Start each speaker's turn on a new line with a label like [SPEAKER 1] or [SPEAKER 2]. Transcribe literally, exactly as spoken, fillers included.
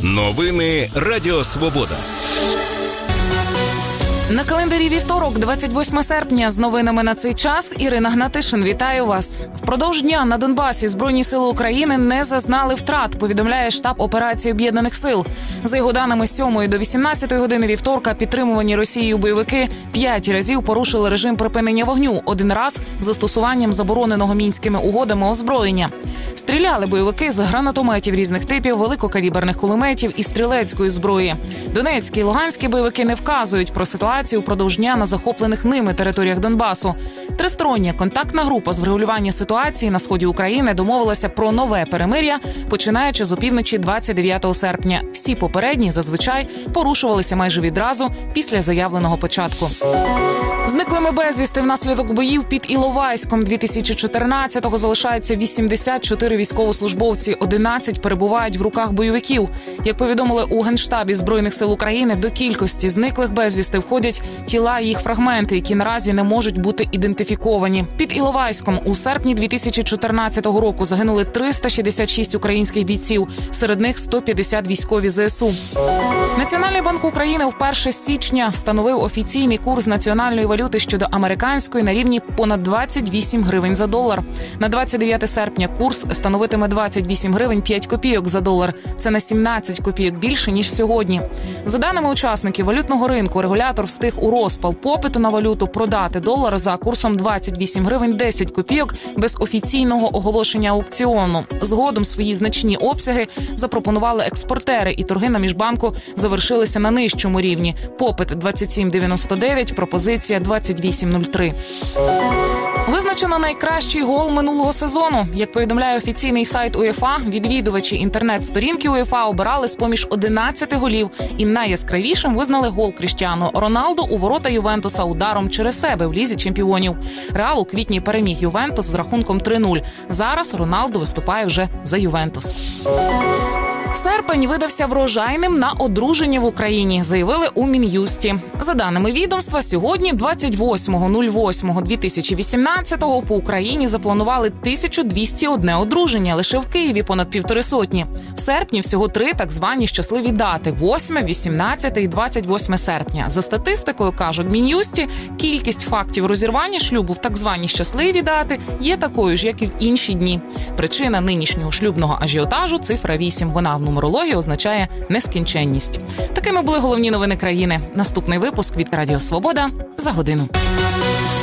[SPEAKER 1] Новини Радіо Свобода.
[SPEAKER 2] На календарі вівторок, двадцять восьме серпня. З новинами на цей час Ірина Гнатишин. Вітаю вас. Впродовж дня на Донбасі Збройні сили України не зазнали втрат, повідомляє штаб операції Об'єднаних сил. За його даними, з сьомої до вісімнадцятої години вівторка підтримувані Росією бойовики п'ять разів порушили режим припинення вогню, один раз застосуванням забороненого мінськими угодами озброєння. Стріляли бойовики з гранатометів різних типів, великокаліберних кулеметів і стрілецької зброї. Донецькі і луганські бойовики не вказують про ситуацію упродовж дня на захоплених ними територіях Донбасу. Тристороння контактна група з врегулювання ситуації на сході України домовилася про нове перемир'я, починаючи з опівночі двадцять дев'ятого серпня. Всі попередні, зазвичай, порушувалися майже відразу після заявленого початку. Зниклими безвісти внаслідок боїв під Іловайськом дві тисячі чотирнадцятого залишається вісімдесят чотири військовослужбовці, одинадцять перебувають в руках бойовиків. Як повідомили у Генштабі Збройних сил України, до кількості зниклих безвісти входять тіла і їх фрагменти, які наразі не можуть бути ідентифіковані. Під Іловайськом у серпні дві тисячі чотирнадцятого року загинули триста шістдесят шість українських бійців, серед них сто п'ятдесят військові ЗСУ. Національний банк України вперше з січня встановив офіційний курс національної валюти щодо американської на рівні понад двадцять вісім гривень за долар. На двадцять дев'яте серпня курс становитиме двадцять вісім гривень п'ять копійок за долар. Це на сімнадцять копійок більше, ніж сьогодні. За даними учасників валютного ринку, регулятор встиг у розпал попиту на валюту продати долар за курсом двадцять вісім гривень десять копійок без офіційного оголошення аукціону. Згодом свої значні обсяги запропонували експортери, і торги на міжбанку завершилися на нижчому рівні. Попит двадцять сім дев'яносто дев'ять, пропозиція двадцять вісім нуль три. Визначено найкращий гол минулого сезону. Як повідомляє офіційний сайт УЄФА, відвідувачі інтернет-сторінки УЄФА обирали з-поміж одинадцяти голів і найяскравішим визнали гол Кріштіану Роналду у ворота Ювентуса ударом через себе в Лізі чемпіонів. Реал у квітні переміг Ювентус з рахунком три нуль. Зараз Роналду виступає вже за Ювентус. Серпень видався врожайним на одруження в Україні, заявили у Мін'юсті. За даними відомства, сьогодні, двадцять восьмого восьмого дві тисячі вісімнадцятого, по Україні запланували тисячу двісті одне одруження, лише в Києві понад півтори сотні. В серпні всього три так звані щасливі дати – восьме, вісімнадцяте і двадцять восьме серпня. За статистикою, кажуть Мін'юсті, кількість фактів розірвання шлюбу в так звані щасливі дати є такою ж, як і в інші дні. Причина нинішнього шлюбного ажіотажу – цифра вісім. Вона в нумерології означає нескінченність. Такими були головні новини країни. Наступний випуск від Радіо Свобода за годину.